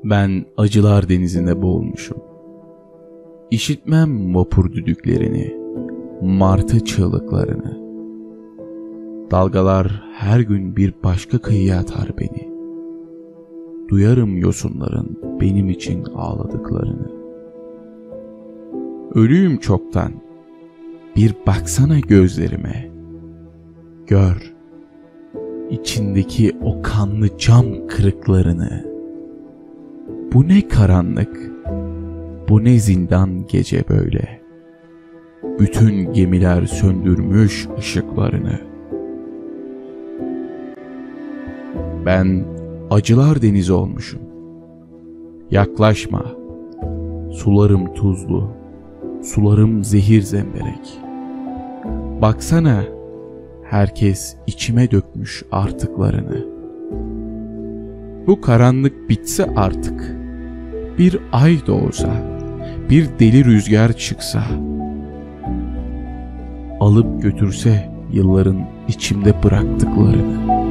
Ben acılar denizinde boğulmuşum. İşitmem vapur düdüklerini, martı çığlıklarını. Dalgalar her gün bir başka kıyıya atar beni. Duyarım yosunların benim için ağladıklarını. Ölüyüm çoktan, bir baksana gözlerime. Gör, içindeki o kanlı cam kırıklarını. Bu ne karanlık, bu ne zindan gece böyle. Bütün gemiler söndürmüş ışıklarını. Ben acılar denizi olmuşum. Yaklaşma, sularım tuzlu, sularım zehir zemberek. Baksana, herkes içime dökmüş artıklarını. Bu karanlık bitse artık, bir ay doğsa, bir deli rüzgar çıksa, alıp götürse yılların içimde bıraktıklarını.